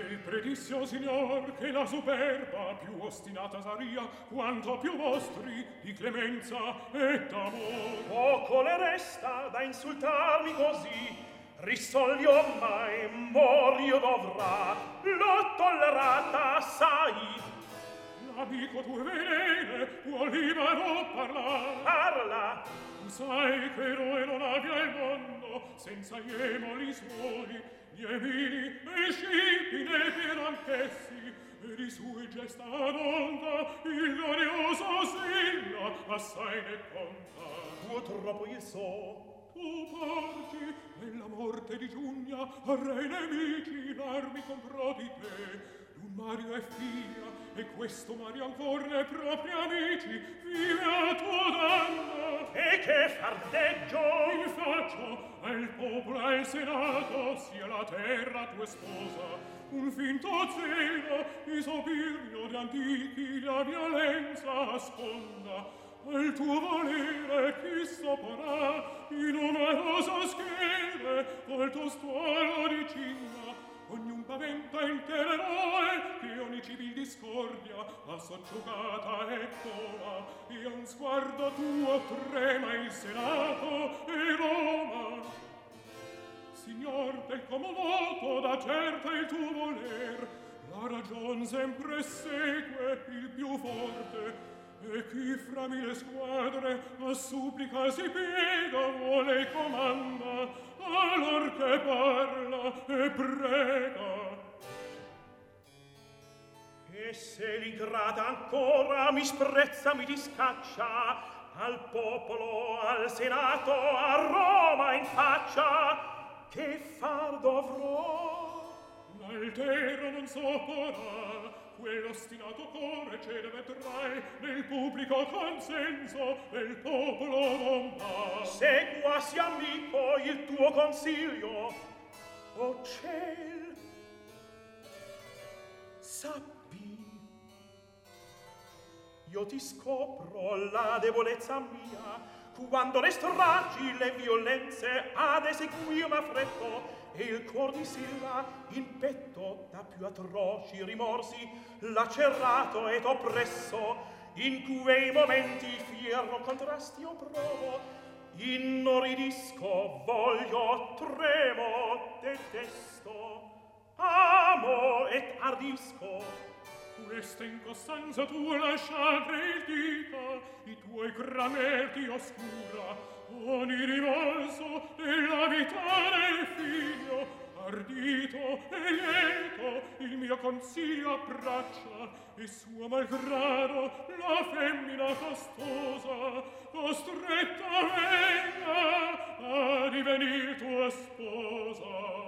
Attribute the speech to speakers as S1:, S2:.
S1: il predissio signor che la superba più ostinata saria quanto più vostri di clemenza e d'amor.
S2: Poco le resta da insultarmi così, risolvi ormai morio dovrà, l'ho tollerata assai.
S1: L'amico tuo venere può libero parlar.
S2: Parla!
S1: Tu sai che eroe non abbia il mondo senza gli emoli suoi, gli emili e scipi ne per anch'essi, e di sue gesta ad onda il glorioso Silla assai ne conta.
S2: Purtroppo il so.
S1: Tu porti nella morte di Giugna a re nemici l'armi comprò di te. D'un Mario è figlia, e questo Mario ancor ne propri amici vive a tua danna.
S2: E che fardeggio?
S1: In faccia al popolo e al senato sia la terra tua sposa. Un finto zelo, isobirrio di antichi la violenza asconda. Al tuo volere chi saprà in numerosa schede al tuo stuolo di cinna ognun paventa intero eroe che ogni civil discordia ha soggiogata e coa e a un sguardo tuo trema il Senato e Roma. Signor del comodoto da certa il tuo voler, la ragion sempre segue il più forte. E chi fra mille squadre a supplica si piega vuole e comanda, allor che parla e prega.
S2: E se l'ingrata ancora mi sprezza, mi discaccia, al popolo, al senato, a Roma in faccia, che far dovrò?
S1: L'altero non sopporrà, quell'ostinato core ce ne vedrai nel pubblico consenso del popolo non va.
S2: Segua sia amico il tuo consiglio, o ciel, sappi, io ti scopro la debolezza mia, quando le stragi, le violenze ad eseguir m'affretto, e il cuor di Silla in petto da più atroci rimorsi lacerato ed oppresso, in quei momenti fiero contrasti io provo, inorridisco, voglio, tremo, detesto, amo et ardisco.
S1: Questa incostanza tua lasciate il dita, i tuoi gramerti oscura, ogni rimorso della vita del figlio, ardito e lieto, il mio consiglio abbraccia, e suo malgrado la femmina costosa, costretta venga a divenir tua sposa.